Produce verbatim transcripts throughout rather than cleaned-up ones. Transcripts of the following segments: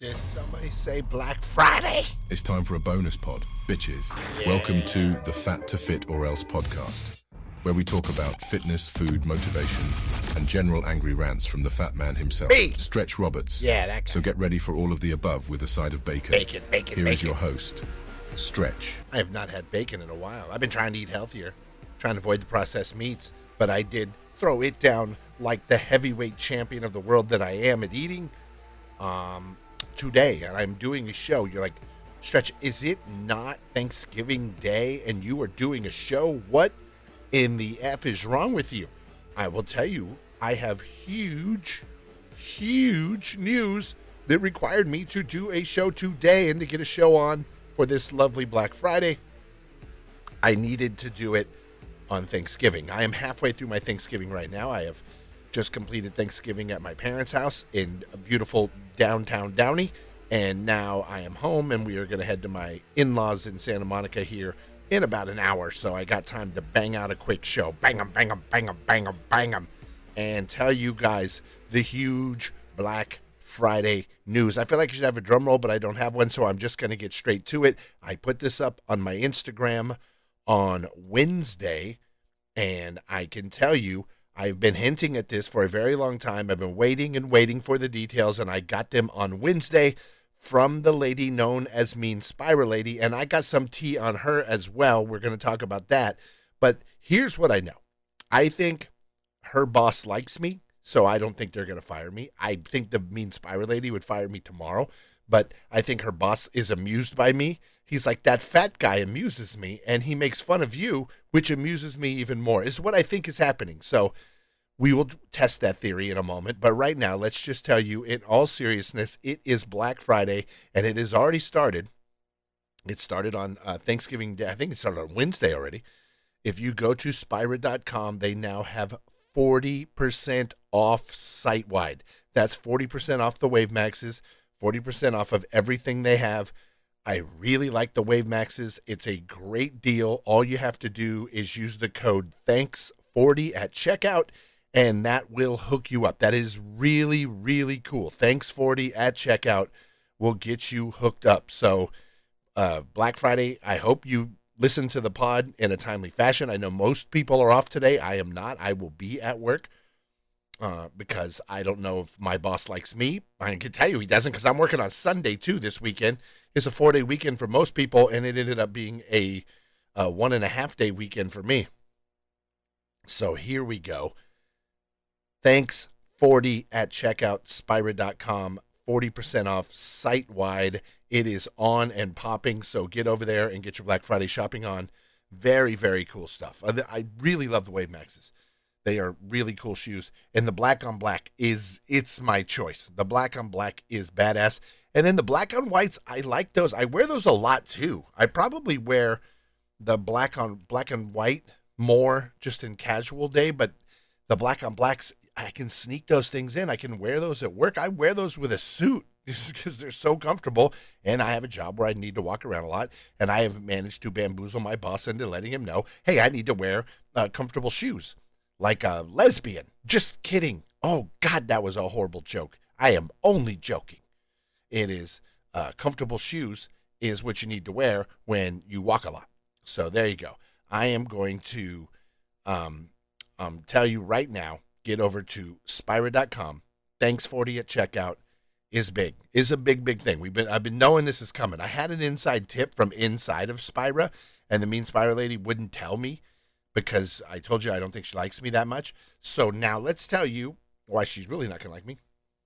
Did somebody say Black Friday? It's time for a bonus pod, bitches. Yeah. Welcome to the Fat to Fit or Else podcast, where we talk about fitness, food, motivation, and general angry rants from the fat man himself, Me. Stretch Roberts. Yeah, that guy. So get ready for all of the above with a side of bacon. Bacon, bacon, Here bacon. is your host, Stretch. I have not had bacon in a while. I've been trying to eat healthier, trying to avoid the processed meats, but I did throw it down like the heavyweight champion of the world that I am at eating um, today. And I'm doing a show. You're like, Stretch, is it not Thanksgiving Day and you are doing a show? What in the F is wrong with you? I will tell you, I have huge, huge news that required me to do a show today and to get a show on for this lovely Black Friday. I needed to do it on Thanksgiving. I am halfway through my Thanksgiving right now. I have just completed Thanksgiving at my parents' house in a beautiful downtown Downey, and now I am home, and we are going to head to my in-laws in Santa Monica here in about an hour, so I got time to bang out a quick show. Bang 'em, bang 'em, bang 'em, bang 'em, bang 'em, and tell you guys the huge Black Friday news. I feel like I should have a drum roll, but I don't have one, so I'm just going to get straight to it. I put this up on my Instagram on Wednesday, and I can tell you I've been hinting at this for a very long time. I've been waiting and waiting for the details, and I got them on Wednesday from the lady known as Mean Spira Lady, and I got some tea on her as well. We're going to talk about that, but here's what I know. I think her boss likes me, so I don't think they're going to fire me. I think the Mean Spira Lady would fire me tomorrow, but I think her boss is amused by me. He's like, that fat guy amuses me, and he makes fun of you, which amuses me even more, is what I think is happening. So we will test that theory in a moment. But right now, let's just tell you, in all seriousness, it is Black Friday, and it has already started. It started on uh, Thanksgiving Day. I think it started on Wednesday already. If you go to Spira dot com, they now have forty percent off site-wide. That's forty percent off the Wave Maxes, forty percent off of everything they have. I really like the Wave Maxes. It's a great deal. All you have to do is use the code thanks forty at checkout, and that will hook you up. That is really, really cool. thanks forty at checkout will get you hooked up. So uh, Black Friday, I hope you listen to the pod in a timely fashion. I know most people are off today. I am not. I will be at work uh, because I don't know if my boss likes me. I can tell you he doesn't, because I'm working on Sunday too this weekend. It's a four-day weekend for most people, and it ended up being a, a one-and-a-half-day weekend for me. So here we go. thanks forty at checkout, Spira dot com, forty percent off site-wide. It is on and popping, so get over there and get your Black Friday shopping on. Very, very cool stuff. I, I really love the Wave Maxes. They are really cool shoes, and the black on black is, it's my choice. The black on black is badass. And then the black on whites, I like those. I wear those a lot too. I probably wear the black on black and white more just in casual day, but the black on blacks, I can sneak those things in. I can wear those at work. I wear those with a suit just because they're so comfortable, and I have a job where I need to walk around a lot, and I have managed to bamboozle my boss into letting him know, hey, I need to wear uh, comfortable shoes like a lesbian. Just kidding. Oh, God, that was a horrible joke. I am only joking. It is uh, comfortable shoes is what you need to wear when you walk a lot. So there you go. I am going to um, um, tell you right now, get over to Spira dot com. thanks forty at checkout is big. Is a big, big thing. We've been I've been knowing this is coming. I had an inside tip from inside of Spira, and the Mean Spira Lady wouldn't tell me because I told you I don't think she likes me that much. So now let's tell you why she's really not going to like me.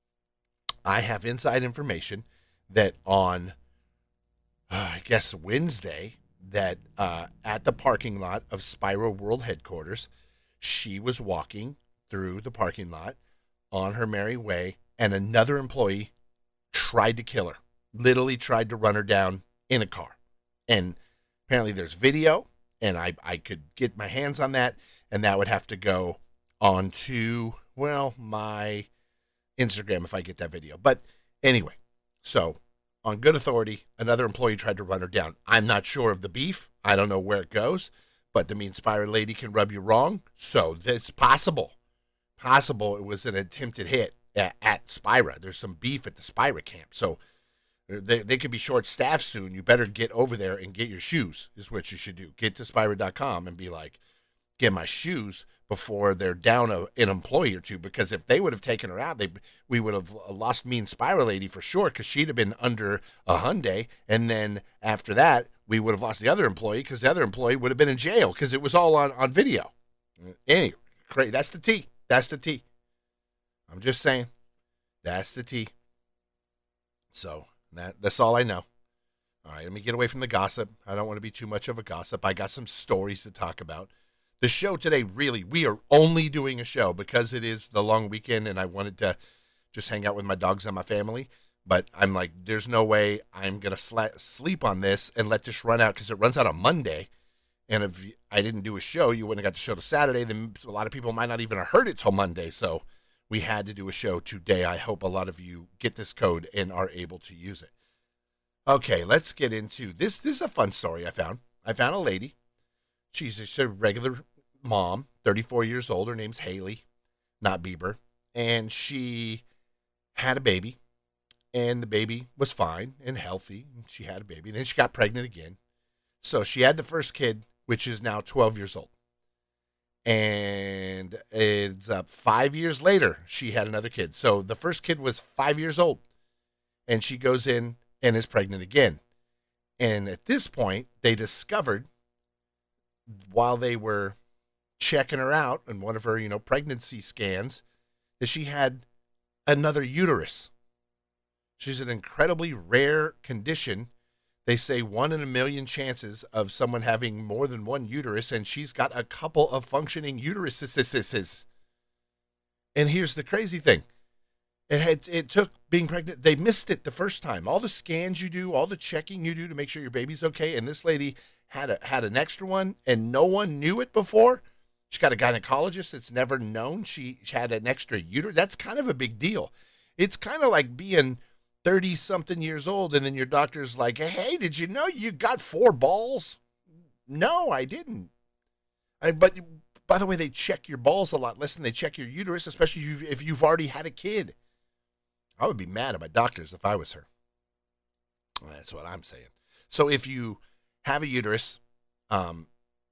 I have inside information that on, uh, I guess, Wednesday, that uh, at the parking lot of Spira World Headquarters, she was walking through the parking lot on her merry way, and another employee tried to kill her, literally tried to run her down in a car. And apparently there's video, and I, I could get my hands on that, and that would have to go onto, well, my Instagram if I get that video. But anyway, so on good authority, another employee tried to run her down. I'm not sure of the beef. I don't know where it goes, but the Mean Spira Lady can rub you wrong. So it's possible. Possible it was an attempted hit at, at Spira. There's some beef at the Spira camp. So They, they could be short-staffed soon. You better get over there and get your shoes is what you should do. Get to Spira dot com and be like, get my shoes before they're down a, an employee or two, because if they would have taken her out, they we would have lost me and Spira Lady for sure, because she'd have been under a Hyundai, and then after that, we would have lost the other employee because the other employee would have been in jail because it was all on, on video. Anyway, crazy. That's the tea. That's the tea. I'm just saying. That's the tea. So that that's all I know. All right, let me get away from the gossip. I don't want to be too much of a gossip. I got some stories to talk about. The show today, really, we are only doing a show because it is the long weekend and I wanted to just hang out with my dogs and my family. But I'm like, there's no way I'm going to sla- sleep on this and let this run out, because it runs out on Monday. And if I didn't do a show, you wouldn't have got the show till Saturday. Then a lot of people might not even have heard it till Monday. So we had to do a show today. I hope a lot of you get this code and are able to use it. Okay, let's get into this. This is a fun story I found. I found a lady. She's just a regular mom, thirty-four years old. Her name's Haley, not Bieber. And she had a baby. And the baby was fine and healthy. She had a baby. And then she got pregnant again. So she had the first kid, which is now twelve years old. And it's uh, five years later, she had another kid. So the first kid was five years old. And she goes in and is pregnant again. And at this point, they discovered, while they were checking her out in one of her, you know, pregnancy scans, that she had another uterus. She's an incredibly rare condition. They say one in a million chances of someone having more than one uterus, and she's got a couple of functioning uteruses. And here's the crazy thing. It had, it took being pregnant. They missed it the first time. All the scans you do, all the checking you do to make sure your baby's okay. And this lady had a, had an extra one, and no one knew it before. She's got a gynecologist that's never known she had an extra uterus. That's kind of a big deal. It's kind of like being thirty-something years old, and then your doctor's like, hey, did you know you got four balls? No, I didn't. I, but, by the way, they check your balls a lot less than they check your uterus, especially if you've, if you've already had a kid. I would be mad at my doctors if I was her. That's what I'm saying. So if you have a uterus, um,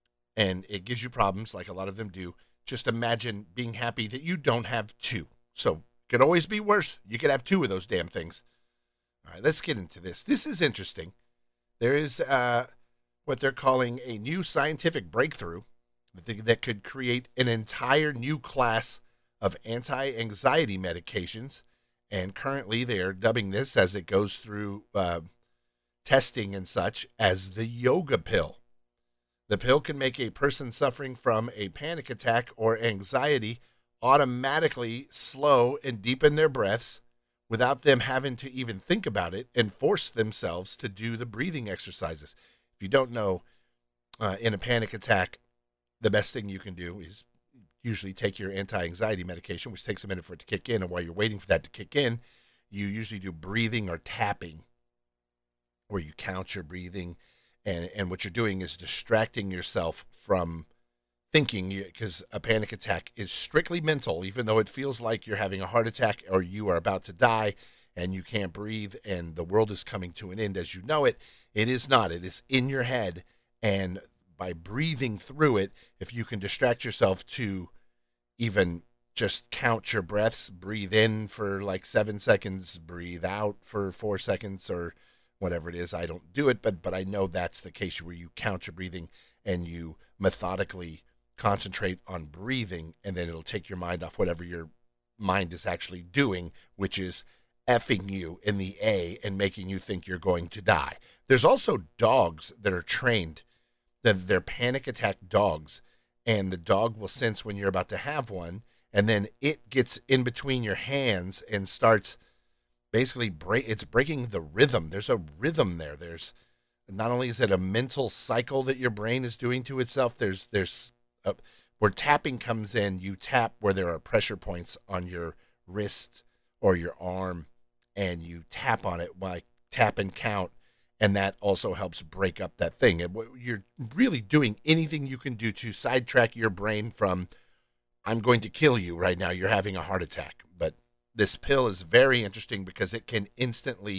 and it gives you problems like a lot of them do, just imagine being happy that you don't have two. So it could always be worse. You could have two of those damn things. All right, let's get into this. This is interesting. There is uh, what they're calling a new scientific breakthrough that, that could create an entire new class of anti-anxiety medications. And currently they are dubbing this, as it goes through uh, testing and such, as the yoga pill. The pill can make a person suffering from a panic attack or anxiety automatically slow and deepen their breaths without them having to even think about it, and force themselves to do the breathing exercises. If you don't know, uh, in a panic attack, the best thing you can do is usually take your anti-anxiety medication, which takes a minute for it to kick in. And while you're waiting for that to kick in, you usually do breathing or tapping, where you count your breathing. And, and what you're doing is distracting yourself from thinking, because a panic attack is strictly mental, even though it feels like you're having a heart attack or you are about to die and you can't breathe and the world is coming to an end as you know it. It is not. It is in your head. And by breathing through it, if you can distract yourself to even just count your breaths, breathe in for like seven seconds, breathe out for four seconds or whatever it is. I don't do it, but but I know that's the case, where you count your breathing and you methodically concentrate on breathing, and then it'll take your mind off whatever your mind is actually doing, which is effing you in the A and making you think you're going to die. There's also dogs that are trained, that they're panic attack dogs, and the dog will sense when you're about to have one, and then it gets in between your hands and starts basically break. It's breaking the rhythm. There's a rhythm there. There's not only is it a mental cycle that your brain is doing to itself, there's there's a, where tapping comes in. You tap where there are pressure points on your wrist or your arm, and you tap on it, like tap and count, and that also helps break up that thing. And you're really doing anything you can do to sidetrack your brain from, I'm going to kill you right now, you're having a heart attack. But this pill is very interesting because it can instantly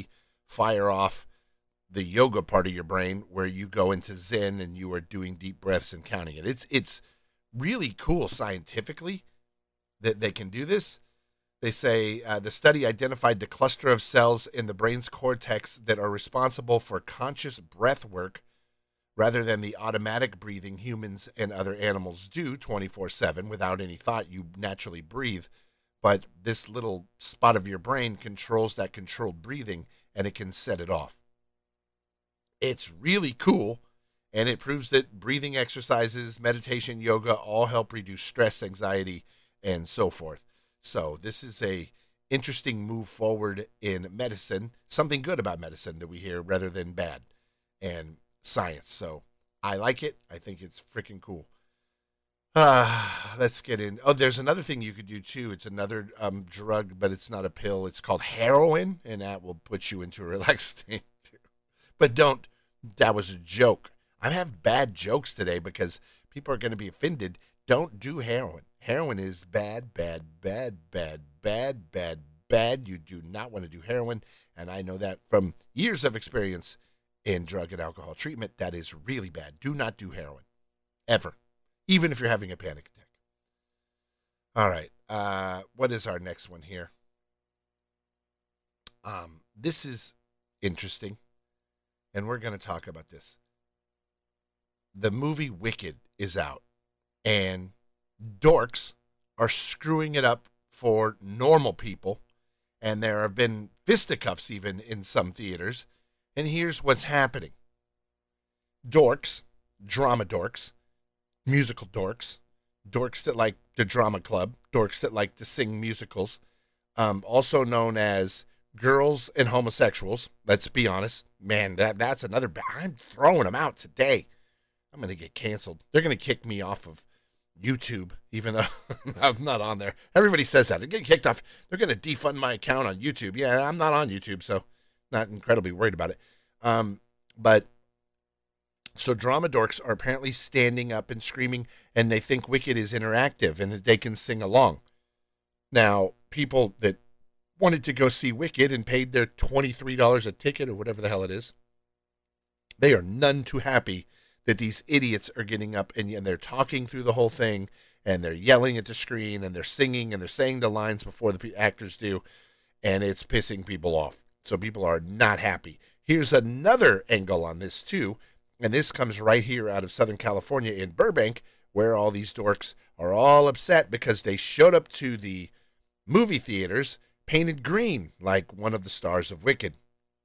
fire off the yoga part of your brain where you go into Zen and you are doing deep breaths and counting it. It's it's really cool scientifically that they can do this. They say uh, the study identified the cluster of cells in the brain's cortex that are responsible for conscious breath work rather than the automatic breathing humans and other animals do twenty-four seven without any thought. You naturally breathe, but this little spot of your brain controls that controlled breathing, and it can set it off. It's really cool, and it proves that breathing exercises, meditation, yoga all help reduce stress, anxiety, and so forth. So this is a interesting move forward in medicine, something good about medicine that we hear rather than bad, and science. So I like it. I think it's freaking cool. Uh, let's get in. Oh, there's another thing you could do too. It's another um, drug, but it's not a pill. It's called heroin, and that will put you into a relaxed state too. But don't, that was a joke. I have bad jokes today because people are going to be offended. Don't do heroin. Heroin is bad, bad, bad, bad, bad, bad, bad. You do not want to do heroin, and I know that from years of experience in drug and alcohol treatment. That is really bad. Do not do heroin, ever, even if you're having a panic attack. All right, uh, what is our next one here? Um, this is interesting, and we're going to talk about this. The movie Wicked is out, and dorks are screwing it up for normal people, and there have been fisticuffs even in some theaters. And here's what's happening. Dorks, drama dorks, musical dorks, dorks that like the drama club, dorks that like to sing musicals, um, also known as girls and homosexuals. Let's be honest. Man, that that's another... I'm throwing them out today. I'm going to get canceled. They're going to kick me off of YouTube, even though I'm not on there. Everybody says that. They're getting kicked off. They're going to defund my account on YouTube. Yeah, I'm not on YouTube, so not incredibly worried about it. Um, but so drama dorks are apparently standing up and screaming, and they think Wicked is interactive and that they can sing along. Now, people that wanted to go see Wicked and paid their twenty-three dollars a ticket or whatever the hell it is, they are none too happy that these idiots are getting up and, and they're talking through the whole thing, and they're yelling at the screen, and they're singing, and they're saying the lines before the actors do, and it's pissing people off. So people are not happy. Here's another angle on this too, and this comes right here out of Southern California in Burbank, where all these dorks are all upset because they showed up to the movie theaters painted green, like one of the stars of Wicked.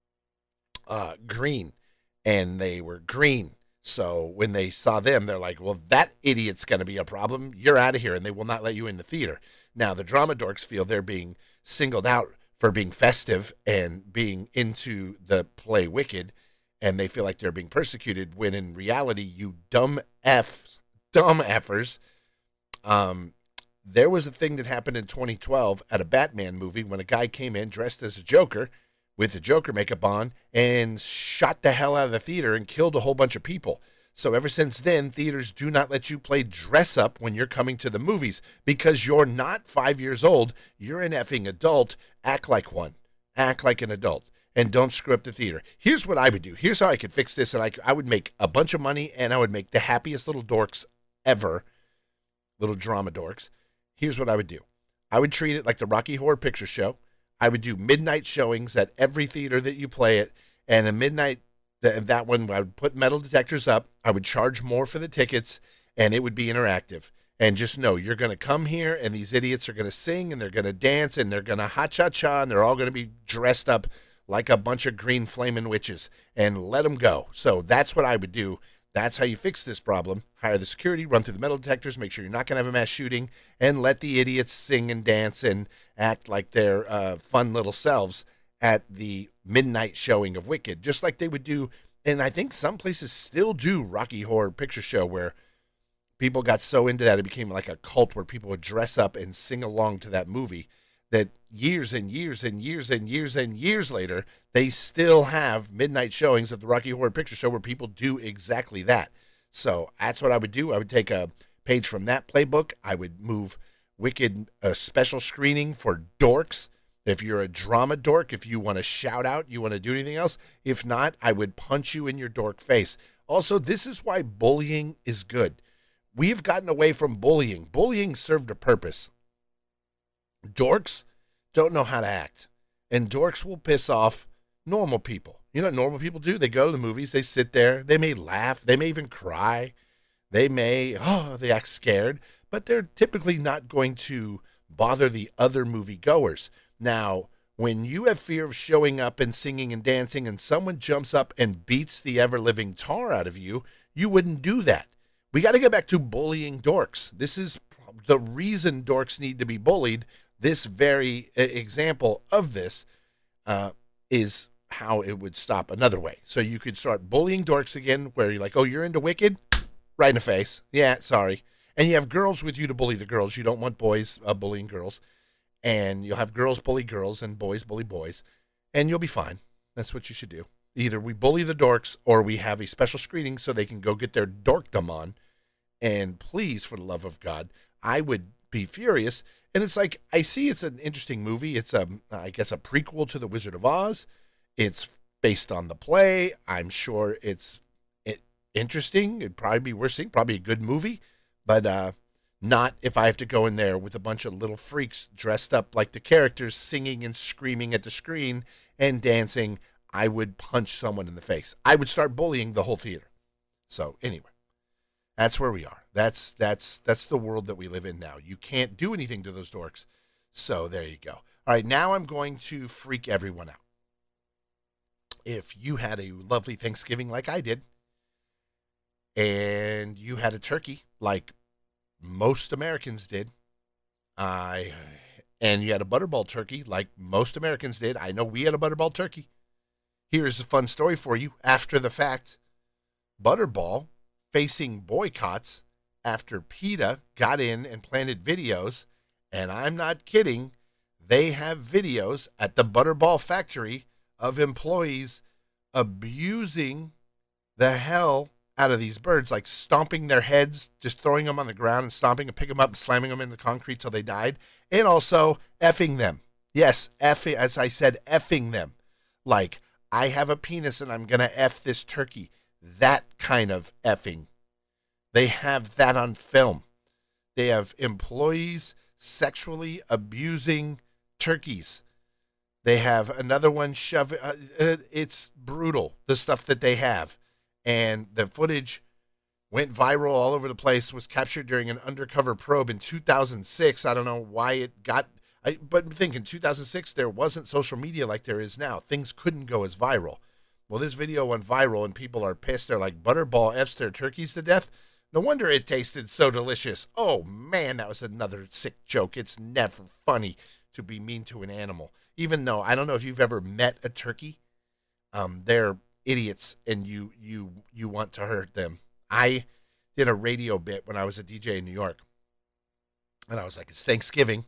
Uh, green. And they were green. So when they saw them, they're like, well, that idiot's going to be a problem. You're out of here, and they will not let you in the theater. Now, the drama dorks feel they're being singled out for being festive and being into the play Wicked, and they feel like they're being persecuted, when in reality, you dumb Fs, dumb Fers, um, there was a thing that happened in twenty twelve at a Batman movie when a guy came in dressed as a Joker with the Joker makeup on and shot the hell out of the theater and killed a whole bunch of people. So ever since then, theaters do not let you play dress up when you're coming to the movies because you're not five years old. You're an effing adult. Act like one. Act like an adult. And don't screw up the theater. Here's what I would do. Here's how I could fix this, and I, I would make a bunch of money, and I would make the happiest little dorks ever, little drama dorks. Here's what I would do. I would treat it like the Rocky Horror Picture Show. I would do midnight showings at every theater that you play it, and a midnight, that one, I would put metal detectors up. I would charge more for the tickets, and it would be interactive. And just know, you're going to come here, and these idiots are going to sing, and they're going to dance, and they're going to ha-cha-cha, and they're all going to be dressed up like a bunch of green flaming witches, and let them go. So that's what I would do. That's how you fix this problem. Hire the security, run through the metal detectors, make sure you're not going to have a mass shooting, and let the idiots sing and dance and act like they're uh, fun little selves at the midnight showing of Wicked, just like they would do. And I think some places still do Rocky Horror Picture Show, where people got so into that it became like a cult where people would dress up and sing along to that movie, that years and years and years and years and years later, they still have midnight showings of the Rocky Horror Picture Show where people do exactly that. So that's what I would do. I would take a page from that playbook. I would move Wicked, a special screening for dorks If you're a drama dork, if you want to shout out, you want to do anything else. If not, I would punch you in your dork face. Also, this is why bullying is good. We've gotten away from bullying. Bullying served a purpose. Dorks don't know how to act. And dorks will piss off normal people. You know what normal people do? They go to the movies, they sit there, they may laugh, they may even cry. They may, oh, they act scared, but they're typically not going to bother the other movie goers. Now, when you have fear of showing up and singing and dancing and someone jumps up and beats the ever-living tar out of you, you wouldn't do that. We got to get back to bullying dorks. This is the reason dorks need to be bullied. This very example of this uh, is how it would stop another way. So you could start bullying dorks again, where you're like, oh, you're into Wicked? Right in the face. Yeah, sorry. And you have girls with you to bully the girls. You don't want boys uh, bullying girls. And you'll have girls bully girls and boys bully boys. And you'll be fine. That's what you should do. Either we bully the dorks or we have a special screening so they can go get their dorkdom on. And please, for the love of God, I would be furious. And it's like, I see it's an interesting movie. It's, a, I guess, a prequel to The Wizard of Oz. It's based on the play. I'm sure it's it, interesting. It'd probably be worth seeing. Probably a good movie. But uh, not if I have to go in there with a bunch of little freaks dressed up like the characters, singing and screaming at the screen and dancing. I would punch someone in the face. I would start bullying the whole theater. So anyway, that's where we are. That's that's that's the world that we live in now. You can't do anything to those dorks. So there you go. All right, now I'm going to freak everyone out. If you had a lovely Thanksgiving like I did, and you had a turkey like most Americans did, I and you had a butterball turkey like most Americans did. I know we had a butterball turkey. Here's a fun story for you. After the fact, Butterball facing boycotts after PETA got in and planted videos, and I'm not kidding, they have videos at the Butterball factory of employees abusing the hell out of these birds, like stomping their heads, just throwing them on the ground and stomping and picking them up and slamming them in the concrete till they died, and also effing them. Yes, effing, as I said, effing them. Like, I have a penis and I'm going to F this turkey. That kind of effing. They have that on film. They have employees sexually abusing turkeys. They have another one shove. Uh, it's brutal, the stuff that they have. And the footage went viral all over the place, was captured during an undercover probe in two thousand six. I don't know why it got, I, but I'm thinking two thousand six, there wasn't social media like there is now. Things couldn't go as viral. Well, this video went viral and people are pissed. They're like, Butterball F's their turkeys to death. No wonder it tasted so delicious. Oh, man, that was another sick joke. It's never funny to be mean to an animal. Even though, I don't know if you've ever met a turkey. Um, they're idiots and you you you want to hurt them. I did a radio bit when I was a D J in New York. And I was like, it's Thanksgiving.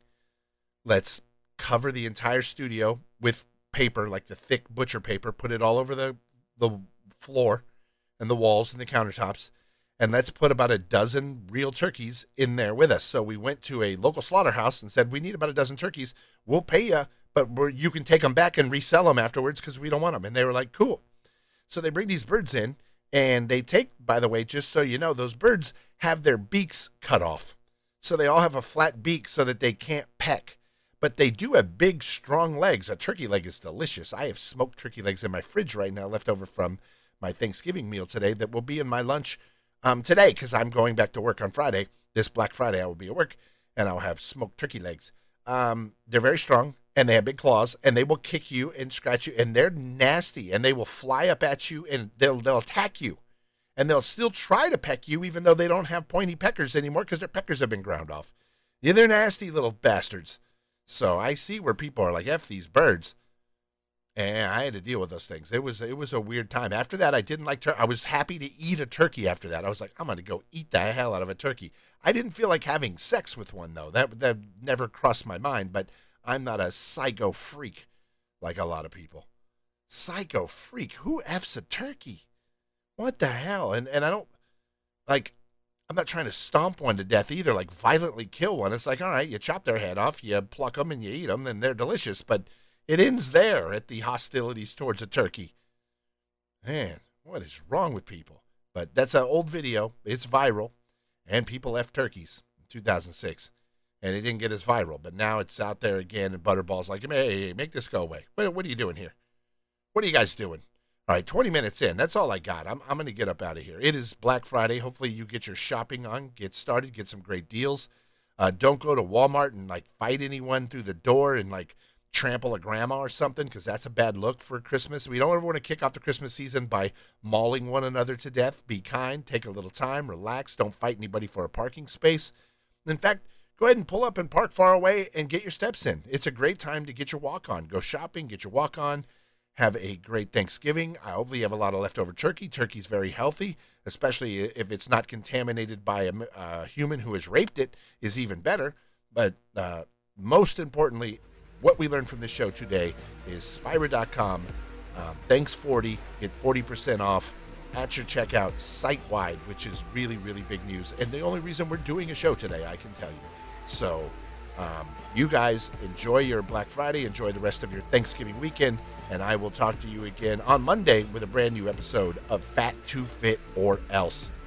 Let's cover the entire studio with paper, like the thick butcher paper, put it all over the, the floor and the walls and the countertops. And let's put about a dozen real turkeys in there with us. So we went to a local slaughterhouse and said, we need about a dozen turkeys. We'll pay you, but we're, you can take them back and resell them afterwards because we don't want them. And they were like, cool. So they bring these birds in, and they take, by the way, just so you know, those birds have their beaks cut off. So they all have a flat beak so that they can't peck. But they do have big, strong legs. A turkey leg is delicious. I have smoked turkey legs in my fridge right now, left over from my Thanksgiving meal today, that will be in my lunch Um, today, because I'm going back to work on Friday. This Black Friday, I will be at work, and I'll have smoked turkey legs. Um, they're very strong, and they have big claws, and they will kick you and scratch you, and they're nasty, and they will fly up at you, and they'll they'll attack you, and they'll still try to peck you, even though they don't have pointy peckers anymore, because their peckers have been ground off. Yeah, they're nasty little bastards. So I see where people are like, F these birds. And I had to deal with those things. It was it was a weird time. After that, I didn't like turkey. I was happy to eat a turkey after that. I was like, I'm going to go eat the hell out of a turkey. I didn't feel like having sex with one, though. That, that never crossed my mind. But I'm not a psycho freak like a lot of people. Psycho freak? Who F's a turkey? What the hell? And, and I don't, like, I'm not trying to stomp one to death either, like violently kill one. It's like, all right, you chop their head off, you pluck them, and you eat them, and they're delicious. But it ends there at the hostilities towards a turkey. Man, what is wrong with people? But that's an old video. It's viral, and people left turkeys in two thousand six, and it didn't get as viral. But now it's out there again, and Butterball's like, hey, make this go away. What, what are you doing here? What are you guys doing? All right, twenty minutes in. That's all I got. I'm, I'm going to get up out of here. It is Black Friday. Hopefully you get your shopping on, get started, get some great deals. Uh, don't go to Walmart and, like, fight anyone through the door and, like, trample a grandma or something, because that's a bad look for Christmas. We don't ever want to kick off the Christmas season by mauling one another to death. Be kind, take a little time, relax, don't fight anybody for a parking space. In fact, go ahead and pull up and park far away and get your steps in. It's a great time to get your walk on. Go shopping, get your walk on, have a great Thanksgiving. I hopefully you have a lot of leftover turkey. Turkey's very healthy, especially if it's not contaminated by a, a human who has raped it, is even better. But uh, most importantly, what we learned from this show today is Spira dot com. Um, thanks forty. Get forty percent off at your checkout site-wide, which is really, really big news. And the only reason we're doing a show today, I can tell you. So um, you guys enjoy your Black Friday. Enjoy the rest of your Thanksgiving weekend. And I will talk to you again on Monday with a brand new episode of Fat to Fit or Else.